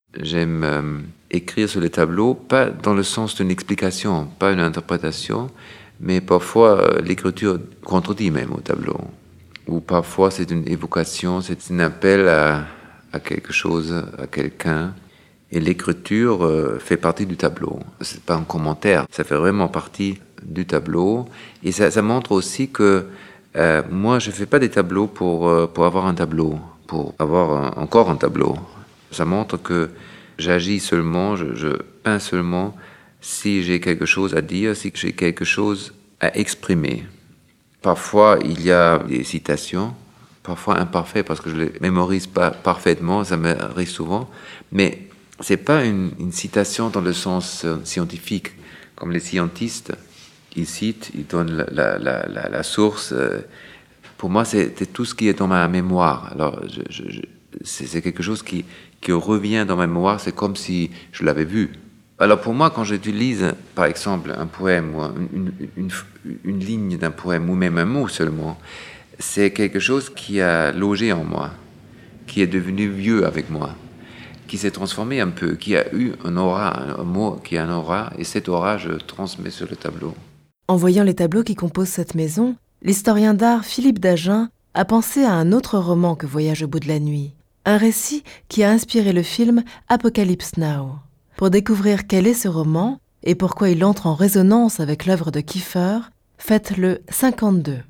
J'aime écrire sur les tableaux, pas dans le sens d'une explication, pas une interprétation, mais parfois l'écriture contredit même au tableau. Ou parfois c'est une évocation, c'est un appel à quelque chose, à quelqu'un. Et l'écriture fait partie du tableau. C'est pas un commentaire, ça fait vraiment partie du tableau. Et ça montre aussi que moi, je fais pas des tableaux pour avoir un tableau, pour avoir encore un tableau. Ça montre que j'agis seulement, je peins seulement si j'ai quelque chose à dire, si j'ai quelque chose à exprimer. Parfois, il y a des citations, parfois imparfaites, parce que je ne les mémorise pas parfaitement, ça m'arrive souvent, mais c'est pas une citation dans le sens scientifique, comme les scientistes, ils citent, ils donnent la source. Pour moi, c'est tout ce qui est dans ma mémoire. Alors, c'est quelque chose qui revient dans ma mémoire, c'est comme si je l'avais vu. Alors pour moi, quand j'utilise, par exemple, un poème ou une ligne d'un poème, ou même un mot seulement, c'est quelque chose qui a logé en moi, qui est devenu vieux avec moi, qui s'est transformé un peu, qui a eu un aura, un mot qui a un aura, et cette aura, je transmets sur le tableau. En voyant les tableaux qui composent cette maison, l'historien d'art Philippe Dagen a pensé à un autre roman que Voyage au bout de la nuit, un récit qui a inspiré le film Apocalypse Now. Pour découvrir quel est ce roman et pourquoi il entre en résonance avec l'œuvre de Kiefer, faites le 52.